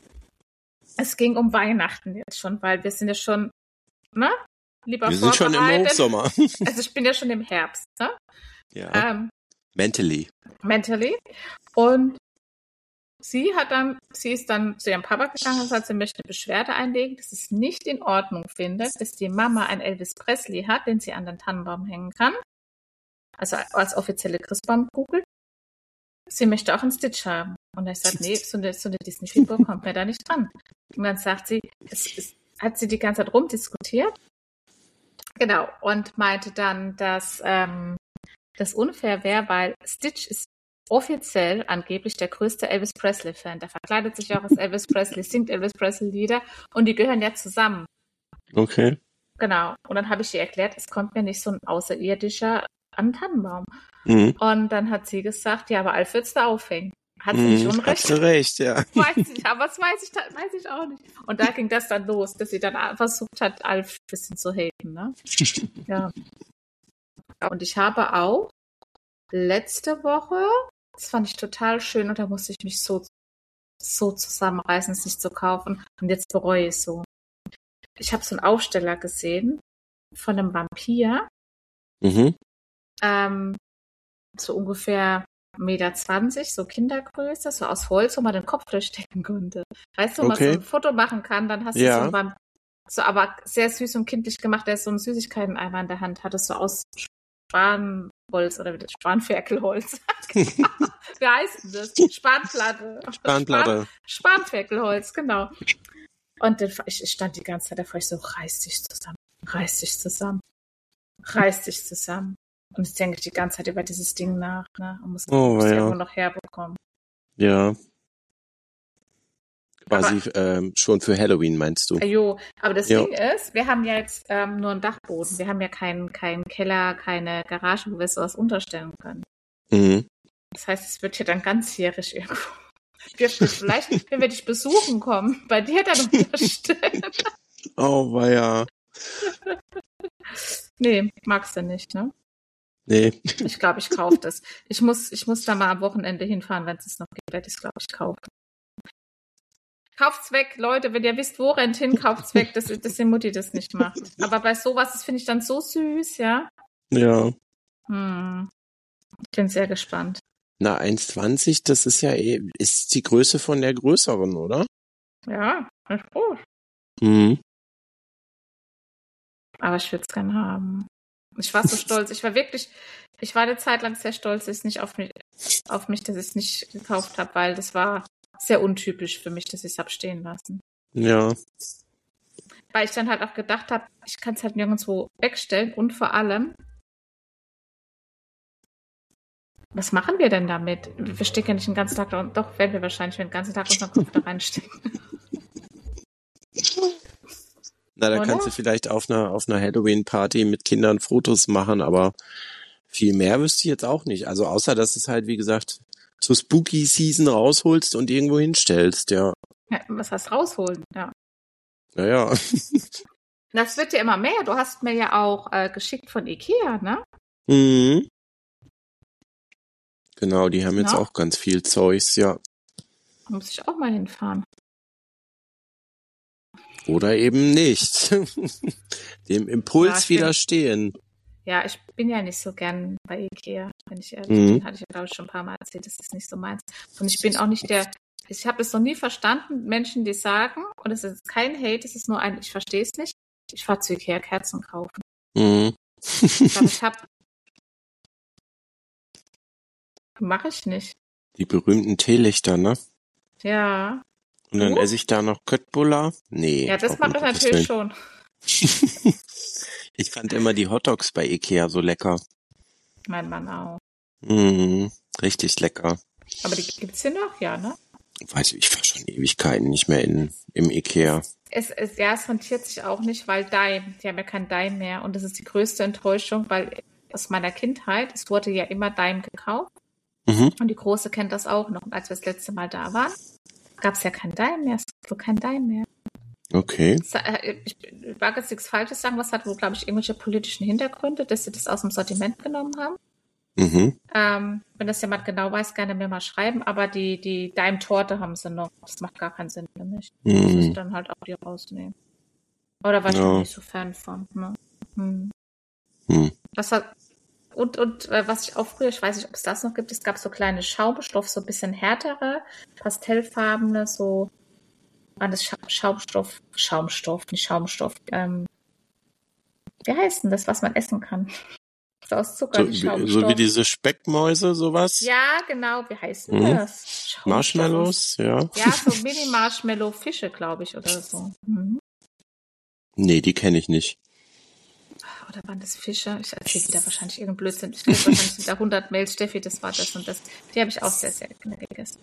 Es ging um Weihnachten jetzt schon, weil wir sind ja schon, ne? Lieber Wir sind schon im vorbereitet. Hochsommer. Also ich bin ja schon im Herbst, ne? Ja. Ähm, Mentally. mentally. Und sie hat dann, sie ist dann zu ihrem Papa gegangen und sagt, sie möchte eine Beschwerde einlegen, dass es nicht in Ordnung findet, dass die Mama einen Elvis Presley hat, den sie an den Tannenbaum hängen kann. Also als offizielle Christbaumkugel. Sie möchte auch einen Stitch haben. Und ich sage, nee, so eine, so eine Disney-Figur kommt mir da nicht dran. Und dann sagt sie, es, es hat sie die ganze Zeit rumdiskutiert. Genau. Und meinte dann, dass ähm, das unfair wäre, weil Stitch ist offiziell angeblich der größte Elvis Presley-Fan. Der verkleidet sich auch als Elvis Presley, singt Elvis Presley-Lieder und die gehören ja zusammen. Okay. Genau. Und dann habe ich ihr erklärt, es kommt mir nicht so ein Außerirdischer an den Tannenbaum. Mhm. Und dann hat sie gesagt, ja, aber Alf wird's da aufhängen. Hat sie Mhm. nicht Hat unrecht? sie recht, ja. Weiß ich, aber das weiß ich, weiß ich auch nicht. Und da ging das dann los, dass sie dann versucht hat, Alf ein bisschen zu haten, ne? Ja. Und ich habe auch letzte Woche, das fand ich total schön und da musste ich mich so, so zusammenreißen, es nicht zu kaufen. Und jetzt bereue ich es so. Ich habe so einen Aufsteller gesehen von einem Vampir, Mhm. ähm, so ungefähr eins Meter zwanzig, so Kindergröße, so aus Holz, wo man den Kopf durchstecken konnte. Weißt du, wenn man Okay. so ein Foto machen kann, dann hast du Ja. so ein Vampir, so aber sehr süß und kindlich gemacht, der so einen Süßigkeiten-Eimer in der Hand hatte, so aus Spanholz oder wie Spanferkelholz. Wie heißt denn das? Spanplatte. Spanplatte. Span Spanferkelholz, genau. Und dann, ich, ich stand die ganze Zeit davor, ich so, reiß dich zusammen, reiß dich zusammen, reiß dich zusammen. Und ich denke die ganze Zeit über dieses Ding nach, ne? Und muss Oh, es ja. irgendwo noch herbekommen. Ja. quasi ähm, schon für Halloween, meinst du? Jo, aber das Jo. Ding ist, wir haben ja jetzt ähm, nur einen Dachboden. Wir haben ja keinen keinen Keller, keine Garage, wo wir sowas unterstellen können. Mhm. Das heißt, es wird hier dann ganzjährig irgendwo. Dürfte ich vielleicht, wenn wir dich besuchen kommen, bei dir dann unterstellen. Oh, weia. Nee, magst du nicht, ne? Nee. Ich glaube, ich kaufe das. Ich muss, ich muss da mal am Wochenende hinfahren, wenn es noch gibt, werde ich es, glaube ich, kaufen. Kauft's weg, Leute, wenn ihr wisst, wo rennt hin, kauft's weg, dass, dass die Mutti das nicht macht. Aber bei sowas, das finde ich dann so süß, ja. Ja. Hm. Ich bin sehr gespannt. Na, eins zwanzig, das ist ja eh, ist die Größe von der größeren, oder? Ja, ist gut. Mhm. Aber ich würde es gerne haben. Ich war so stolz. Ich war wirklich, ich war eine Zeit lang sehr stolz, dass ich nicht auf mich, auf mich, dass ich es nicht gekauft habe, weil das war sehr untypisch für mich, dass ich es habe stehen lassen. Ja. Weil ich dann halt auch gedacht habe, ich kann es halt nirgendwo wegstellen und vor allem, was machen wir denn damit? Wir stecken ja nicht den ganzen Tag da, doch werden wir wahrscheinlich den ganzen Tag unseren Kopf da reinstecken. Na, da Oder? kannst du vielleicht auf einer auf einer Halloween-Party mit Kindern Fotos machen, aber viel mehr wüsste ich jetzt auch nicht. Also außer, dass es halt, wie gesagt, zur Spooky Season rausholst und irgendwo hinstellst, ja. Ja, was heißt rausholen? Ja. Naja. Das wird ja immer mehr. Du hast mir ja auch äh, geschickt von Ikea, ne? Mhm. Genau, die haben jetzt Ja. auch ganz viel Zeugs, ja. Da muss ich auch mal hinfahren. Oder eben nicht. Dem Impuls Ja, ich bin- widerstehen. Ja, ich bin ja nicht so gern bei Ikea, wenn ich ehrlich Mhm. bin. Hatte ich ja, glaube ich, schon ein paar Mal erzählt, das ist nicht so meins. Und ich bin auch nicht der, ich habe es noch nie verstanden, Menschen, die sagen, und es ist kein Hate, es ist nur ein, ich verstehe es nicht, ich fahre zu Ikea Kerzen kaufen. Mhm. Ich glaube, ich habe, mache ich nicht. Die berühmten Teelichter, ne? Ja, Und dann Du? esse ich da noch Köttbullar? Nee. ja, das auch mache um ich Gottes natürlich Willen. schon. Ich fand immer die Hotdogs bei Ikea so lecker. Mein Mann auch. Mhm. Richtig lecker. Aber die gibt's hier noch, ja, ne? Weiß ich, ich war schon Ewigkeiten nicht mehr in, im Ikea. Es, es, ja, es rentiert sich auch nicht, weil Dime, die haben ja kein Dime mehr. Und das ist die größte Enttäuschung, weil aus meiner Kindheit, es wurde ja immer Dime gekauft. Mhm. Und die Große kennt das auch noch. Und als wir das letzte Mal da waren, gab es ja kein Dime mehr. Es gab wohl kein Dime mehr. Okay. Es, äh, ich ich mag jetzt nichts Falsches sagen, was hat wohl, glaube ich, irgendwelche politischen Hintergründe, dass sie das aus dem Sortiment genommen haben. Mhm. Ähm, wenn das jemand genau weiß, gerne mir mal schreiben. Aber die, die Dime-Torte haben sie noch. Das macht gar keinen Sinn für mich. Das muss ich Mhm. dann halt auch die rausnehmen. Oder war ich Ja. noch nicht so Fan von. Ne? Hm. Hm. Das hat, und, und äh, was ich auch früher, ich weiß nicht, ob es das noch gibt, es gab so kleine Schaumstoff, so ein bisschen härtere, pastellfarbene, so, war das Scha Schaumstoff, Schaumstoff, nicht Schaumstoff, ähm, wie heißt denn das, was man essen kann? So aus Zucker, So, die wie- so Schaumstoff. wie diese Speckmäuse, sowas? Ja, genau, wie heißt denn Mhm. das? Schaumstoff. Marshmallows, ja. Ja, so Mini-Marshmallow-Fische, glaube ich, oder so. Mhm. Nee, die kenne ich nicht. Oder waren das Fische? Ich erzähle wieder wahrscheinlich irgendeinen Blödsinn. Ich kriege wahrscheinlich wieder hundert Mails, Steffi, das war das und das. Die habe ich auch sehr, sehr gerne gegessen.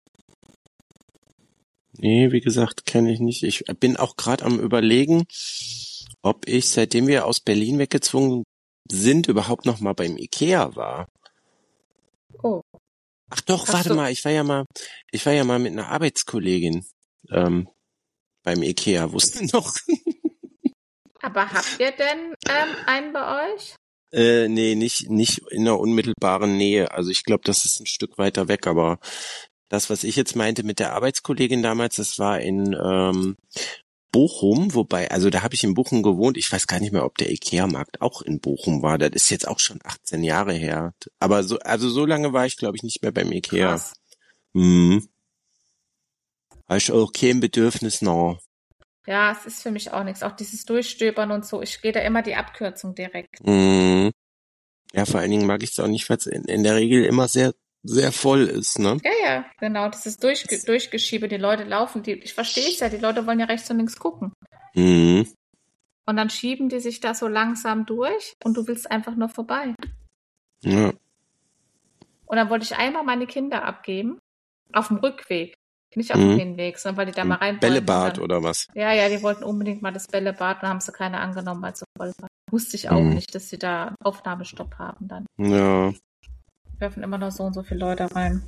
Nee, wie gesagt, kenne ich nicht. Ich bin auch gerade am Überlegen, ob ich, seitdem wir aus Berlin weggezogen sind, überhaupt noch mal beim Ikea war. Oh, Ach doch, Hast warte du- mal, ich war ja mal, ich war ja mal mit einer Arbeitskollegin ähm, beim Ikea, wusste noch. aber habt ihr denn ähm, einen bei euch? Äh, nee, nicht, nicht in der unmittelbaren Nähe. Also ich glaube, das ist ein Stück weiter weg, aber das, was ich jetzt meinte mit der Arbeitskollegin damals, das war in ähm, Bochum, wobei, also da habe ich in Bochum gewohnt. Ich weiß gar nicht mehr, ob der Ikea-Markt auch in Bochum war. Das ist jetzt auch schon achtzehn Jahre her. Aber so, also so lange war ich, glaube ich, nicht mehr beim Ikea. Krass. Hm. Habe ich auch kein Bedürfnis noch. Ja, es ist für mich auch nichts. Auch dieses Durchstöbern und so. Ich gehe da immer die Abkürzung direkt. Hm. Ja, vor allen Dingen mag ich es auch nicht, weil es in, in der Regel immer sehr, sehr voll ist, ne? Ja, ja, genau. Dieses Durchge Durchgeschiebe. Die Leute laufen, die, ich verstehe es ja, die Leute wollen ja rechts und links gucken. Hm. Und dann schieben die sich da so langsam durch und du willst einfach nur vorbei. Ja. Und dann wollte ich einmal meine Kinder abgeben, auf dem Rückweg. Nicht auf dem Mhm. Hinweg, sondern weil die da mal rein wollten. Bällebad Dann, oder was? ja, ja, die wollten unbedingt mal das Bällebad, dann haben sie keiner angenommen, weil es so voll war. Wusste ich auch Mhm. nicht, dass sie da Aufnahmestopp haben dann. Ja. Werfen immer noch so und so viele Leute rein.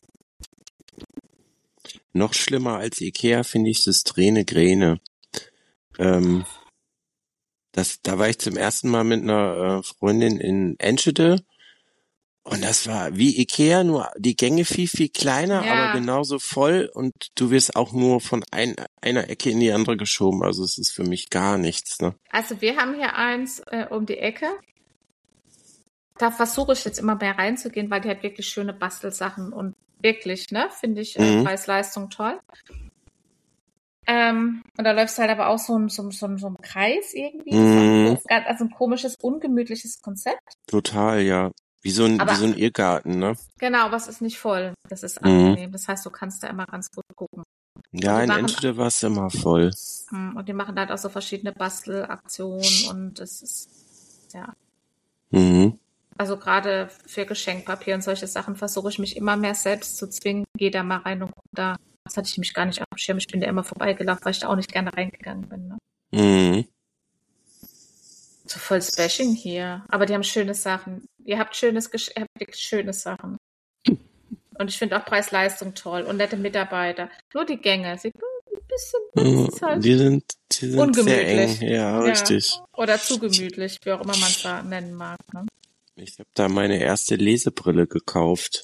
Noch schlimmer als Ikea finde ich das Träne Gräne. Ähm, das, da war ich zum ersten Mal mit einer äh, Freundin in Enschede und das war wie Ikea, nur die Gänge viel, viel kleiner, Ja. aber genauso voll und du wirst auch nur von ein, einer Ecke in die andere geschoben. Also es ist für mich gar nichts. Ne? Also wir haben hier eins äh, um die Ecke. Da versuche ich jetzt immer mehr reinzugehen, weil die hat wirklich schöne Bastelsachen und wirklich, ne, finde ich äh, Mhm. Preis-Leistung toll. Ähm, und da läufst du halt aber auch so, ein- so, so, so im Kreis irgendwie. Mhm. So, also ein komisches, ungemütliches Konzept. Total, ja. Wie so ein, Aber wie so ein Irrgarten, ne? genau, aber es ist nicht voll. Das ist Mhm. angenehm. Das heißt, du kannst da immer ganz gut gucken. Ja, Und die in machen- Enschede war es immer voll. Mm, Und die machen halt auch so verschiedene Bastelaktionen und es ist, ja. Mhm. Also gerade für Geschenkpapier und solche Sachen versuche ich mich immer mehr selbst zu zwingen. Geh da mal rein und guck da. Das hatte ich mich gar nicht auf dem Schirm. Ich bin da immer vorbeigelaufen, weil ich da auch nicht gerne reingegangen bin. Ne? Mhm. So voll Bashing hier. Aber die haben schöne Sachen. Ihr habt schönes Gesch ihr habt wirklich schöne Sachen. Und ich finde auch Preis-Leistung toll und nette Mitarbeiter. Nur die Gänge. Sie ein bisschen, das ist halt Die sind, die sind sehr eng. ungemütlich. Ja, richtig. Oder zu gemütlich, wie auch immer man es da nennen mag. Ne? Ich habe da meine erste Lesebrille gekauft.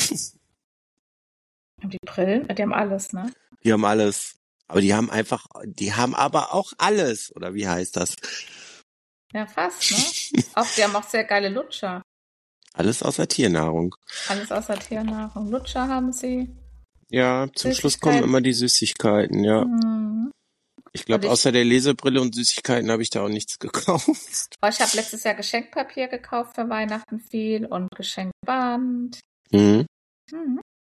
Und die Brillen, die haben alles, ne? Die haben alles. Aber die haben einfach, die haben aber auch alles. Oder wie heißt das? Ja, fast, ne? Auch, die haben auch sehr geile Lutscher. Alles außer Tiernahrung. Alles außer Tiernahrung. Lutscher haben sie. Ja, zum Schluss Süßigkeiten. kommen immer die Süßigkeiten, ja. Mhm. Ich glaube, Und ich- außer der Lesebrille und Süßigkeiten habe ich da auch nichts gekauft. Oh, ich habe letztes Jahr Geschenkpapier gekauft für Weihnachten viel und Geschenkband. Mhm. Mhm.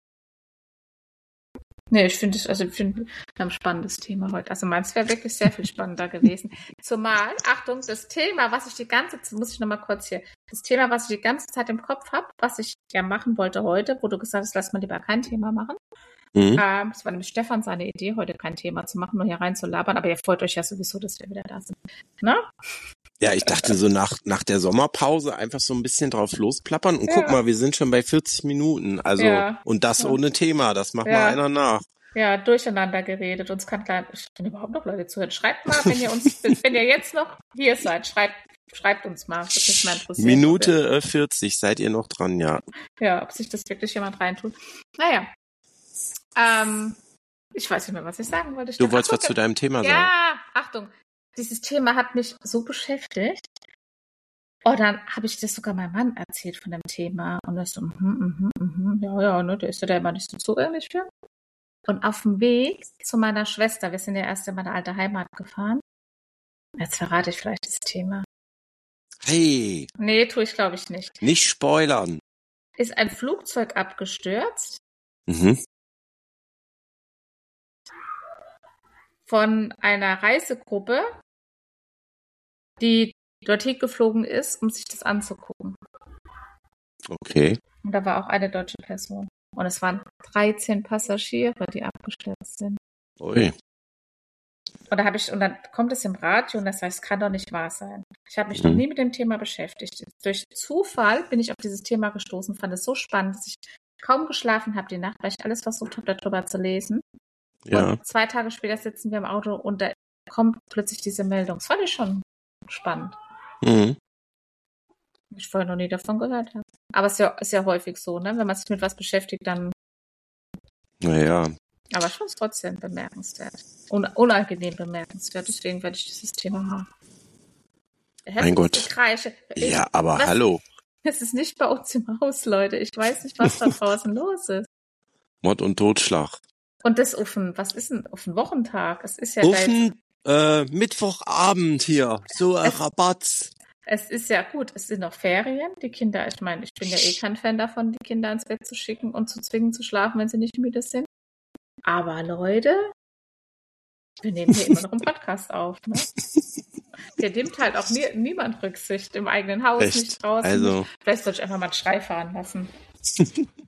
Nee, ich finde es, also ich finde ein spannendes Thema heute. Also meins wäre wirklich sehr viel spannender gewesen. Zumal, Achtung, das Thema, was ich die ganze Zeit, muss ich nochmal kurz hier, das Thema, was ich die ganze Zeit im Kopf habe, was ich ja machen wollte heute, wo du gesagt hast, lass mal lieber kein Thema machen. Mhm. Ähm, es war nämlich Stefan seine Idee, heute kein Thema zu machen, nur hier rein zu labern, aber ihr freut euch ja sowieso, dass wir wieder da sind. Ne? Ja, ich dachte so nach, nach der Sommerpause einfach so ein bisschen drauf losplappern und Ja. guck mal, wir sind schon bei vierzig Minuten. Also, Ja. und das Ja. ohne Thema, das macht Ja. mal einer nach. Ja, durcheinander geredet. Uns kann klar, wenn überhaupt noch Leute zuhören. Schreibt mal, wenn ihr uns, wenn ihr jetzt noch hier seid, schreibt, schreibt uns mal. Das ist mal interessiert. Minute äh, vierzig, seid ihr noch dran, ja. Ja, ob sich das wirklich jemand reintut. Naja. Ähm, ich weiß nicht mehr, was ich sagen wollte. Ich Du dachte, wolltest ach, was zu deinem Thema sagen. Ja, Achtung. Dieses Thema hat mich so beschäftigt. Oh, dann habe ich das sogar meinem Mann erzählt von dem Thema. Und er so, mhm, mhm, mhm, ja, ja, ne, der ist ja da immer nicht so zugänglich für. Und auf dem Weg zu meiner Schwester, wir sind ja erst in meine alte Heimat gefahren. Jetzt verrate ich vielleicht das Thema. Hey, Nee, tue ich glaube ich nicht. nicht spoilern. Ist ein Flugzeug abgestürzt Mhm. von einer Reisegruppe, die dorthin geflogen ist, um sich das anzugucken. Okay. Und da war auch eine deutsche Person. Und es waren dreizehn Passagiere, die abgestürzt sind. Ui. Und da habe ich, und dann kommt es im Radio und das heißt, es kann doch nicht wahr sein. Ich habe mich Mhm. noch nie mit dem Thema beschäftigt. Durch Zufall bin ich auf dieses Thema gestoßen, fand es so spannend, dass ich kaum geschlafen habe die Nacht, weil ich alles versucht habe, darüber zu lesen. Ja. Und zwei Tage später sitzen wir im Auto und da kommt plötzlich diese Meldung. Das fand ich schon spannend. Mhm. Ich vorher noch nie davon gehört habe. Aber es ist ja, ist ja häufig so, ne? Wenn man sich mit was beschäftigt, dann. Naja. Aber schon trotzdem bemerkenswert. Un unangenehm bemerkenswert. Deswegen werde ich dieses Thema machen. Mein Gott. Kreische. Ich, Ja, aber was, hallo. Es ist nicht bei uns im Haus, Leute. Ich weiß nicht, was da draußen los ist. Mord und Totschlag. Und das auf ein, was ist denn auf ein Wochentag? Es ist ja Auf da ein äh, Mittwochabend hier. So ein Es- Rabatz. Es ist ja gut, es sind noch Ferien. Die Kinder, ich meine, ich bin ja eh kein Fan davon, die Kinder ins Bett zu schicken und zu zwingen zu schlafen, wenn sie nicht müde sind. Aber Leute, wir nehmen hier immer noch einen Podcast auf, ne? Der nimmt halt auch nie, niemand Rücksicht im eigenen Haus, Echt? nicht draußen. Also, Nicht. Vielleicht sollte ich einfach mal einen Schrei fahren lassen.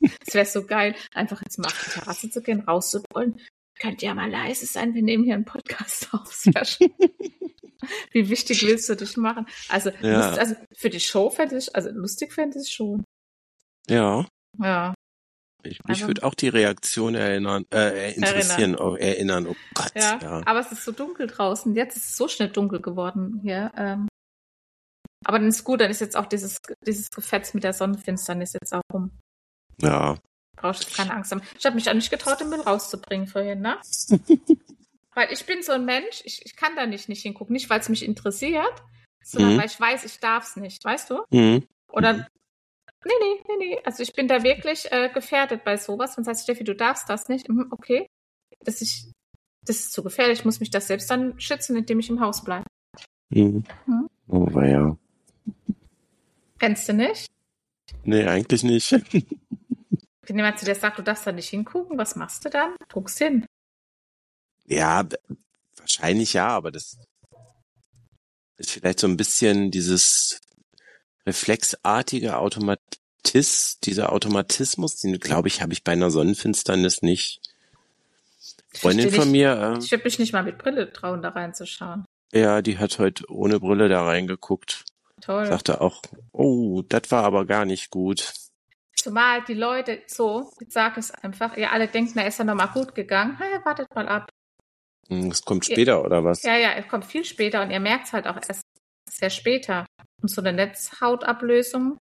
Es wäre so geil, einfach jetzt mal auf die Terrasse zu gehen, rauszubrüllen. Könnt ihr mal leise sein, wir nehmen hier einen Podcast auf. Wie wichtig willst du dich machen? Also, Ja. lust, also für die Show fände ich, also lustig fände ich schon. Ja. Ja. Ich, mich Also- würde auch die Reaktion erinnern, äh, interessieren, oh, erinnern. Oh Gott, Ja. ja. Aber es ist so dunkel draußen. Jetzt ist es so schnell dunkel geworden hier. Ähm. Aber dann ist gut, dann ist jetzt auch dieses, dieses Gefetz mit der Sonnenfinsternis jetzt auch rum. Ja. Brauchst du keine Angst haben. Ich habe mich auch nicht getraut, den Müll rauszubringen vorhin, ne? Weil ich bin so ein Mensch, ich, ich kann da nicht, nicht hingucken. Nicht, weil es mich interessiert, sondern Mhm. weil ich weiß, ich darf es nicht, weißt du? Mhm. Oder, nee, nee, nee, nee. Also ich bin da wirklich äh, gefährdet bei sowas. Und heißt, Steffi, du darfst das nicht. Mhm, okay. Das ist, das ist zu gefährlich. Ich muss mich das selbst dann schützen, indem ich im Haus bleibe. Mhm. Mhm. Oh, aber ja. Kennst du nicht? Nee, eigentlich nicht. Wenn jemand zu dir sagt, du darfst da nicht hingucken, was machst du dann? Guckst hin. Ja, b- wahrscheinlich ja, aber das ist vielleicht so ein bisschen dieses reflexartige Automatis, dieser Automatismus, den glaube ich, habe ich bei einer Sonnenfinsternis nicht. Ich Freundin versteh von nicht- mir, Ich würde mich nicht mal mit Brille trauen, da reinzuschauen. äh, ja, die hat heute ohne Brille da reingeguckt. Toll. Sagte auch, oh, das war aber gar nicht gut. Zumal die Leute so, jetzt sag es einfach, ihr alle denkt, na, ist ja nochmal gut gegangen. Hey, wartet mal ab. Hm, Das kommt später, oder was? Ja, ja, es kommt viel später und ihr merkt es halt auch erst sehr später. Und so eine Netzhautablösung.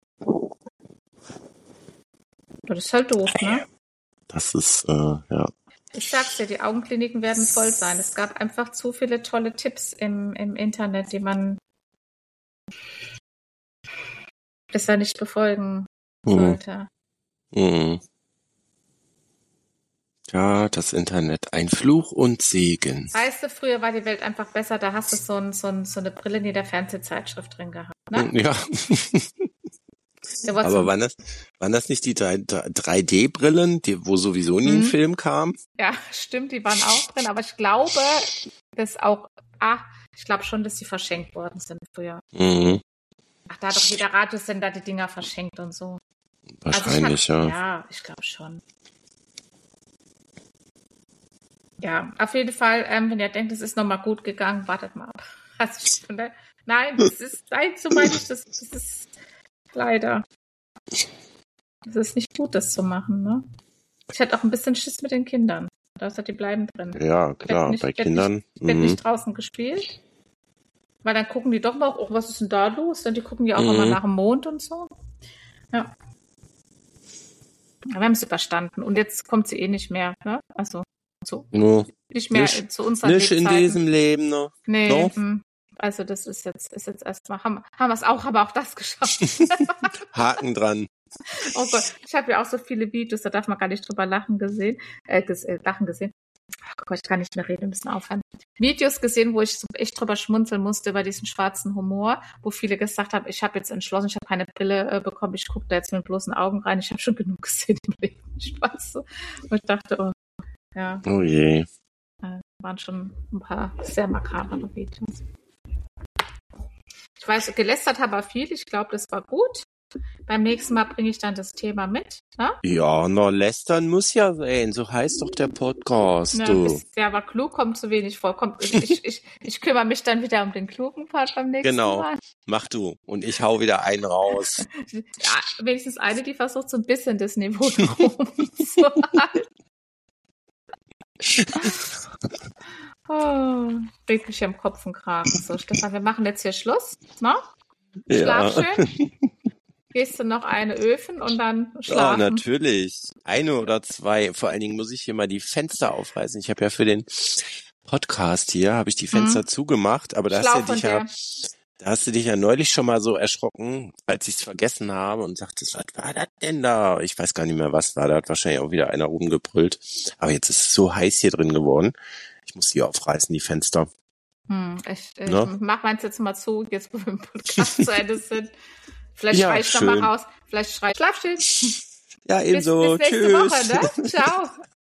Das ist halt doof, ne? Das ist, äh, ja. Ich sag's dir, die Augenkliniken werden voll sein. Es gab einfach zu viele tolle Tipps im, im Internet, die man besser nicht befolgen Mhm. sollte. Mhm. Ja, das Internet, ein Fluch und Segen. Weißt du, früher war die Welt einfach besser, da hast du so, ein, so, ein, so eine Brille in jeder Fernsehzeitschrift drin gehabt. Ne? Ja. Der wollte Aber so- waren das, waren das nicht die drei D-Brillen, die, wo sowieso nie ein Mhm. Film kam? Ja, stimmt, die waren auch drin, aber ich glaube, dass auch, ah, ich glaube schon, dass sie verschenkt worden sind früher. Mhm. Ach, da hat doch jeder Radiosender die Dinger verschenkt und so. Wahrscheinlich, also ich hab, ja. Ja, ich glaube schon. Ja, auf jeden Fall, ähm, wenn ihr denkt, es ist nochmal gut gegangen, wartet mal ab. Also ich finde, nein, das ist, nein, so meine ich das, das ist leider. Es ist nicht gut, das zu machen, ne? Ich hatte auch ein bisschen Schiss mit den Kindern. Da die bleiben drin. Ja, klar, nicht- bei wird Kindern. Nicht, wird mhm. nicht draußen gespielt. Weil dann gucken die doch mal, oh, was ist denn da los? Denn die gucken ja auch Mhm. immer nach dem Mond und so. Ja. Aber wir haben es überstanden. Und jetzt kommt sie eh nicht mehr, ne? Also, so. No, Nicht mehr Nicht- äh, zu unseren nicht in Lebzeiten. diesem Leben noch. Nee, No? hm. Also das ist jetzt, ist jetzt erstmal, haben, haben wir es auch, aber auch das geschafft. Haken dran. Oh Gott, ich habe ja auch so viele Videos, da darf man gar nicht drüber lachen gesehen, äh, ges äh, lachen gesehen. Oh Gott, ich kann nicht mehr reden, wir müssen aufhören. Videos gesehen, wo ich so echt drüber schmunzeln musste über diesen schwarzen Humor, wo viele gesagt haben, ich habe jetzt entschlossen, ich habe keine Brille äh, bekommen, ich gucke da jetzt mit bloßen Augen rein, ich habe schon genug gesehen im Leben. Spaß so. Und ich dachte, oh, ja, Oh je. äh, waren schon ein paar sehr makabere Videos. Ich weiß, gelästert habe ich viel, ich glaube, das war gut. Beim nächsten Mal bringe ich dann das Thema mit. Ne? Ja, na, lästern muss ja sein. So heißt doch der Podcast, Ja, du. ist, der war klug, kommt zu wenig vor. Kommt, ich, ich, ich kümmere mich dann wieder um den klugen Part beim nächsten Genau. Mal. Mach du. Und ich hau wieder einen raus. Ja, wenigstens eine, die versucht, so ein bisschen das Niveau nach oben zu halten. Oh, regt mich am Kopf und Kragen. So, Stefan, wir machen jetzt hier Schluss. Ne? Schlaf schön. Gehst du noch eine Öfen und dann Ja, schlafen. natürlich. Eine oder zwei. Vor allen Dingen muss ich hier mal die Fenster aufreißen. Ich habe ja für den Podcast hier, habe ich die Fenster zugemacht, aber da hast, Schlau du von dich ja, dir. da hast du dich ja neulich schon mal so erschrocken, als ich es vergessen habe und sagtest, was war das denn da? Ich weiß gar nicht mehr, was war. Da hat wahrscheinlich auch wieder einer rumgebrüllt. Aber jetzt ist es so heiß hier drin geworden. Ich muss die aufreißen, die Fenster. Hm, ich, ich Ne? mach meins jetzt mal zu, jetzt wo wir im Podcast zu Ende sind. Vielleicht Ja, schrei ich noch mal schön. raus. Vielleicht schrei ich, schlaf schön. Ja, Bis, ebenso. bis nächste Tschüss. Woche, ne? Ciao.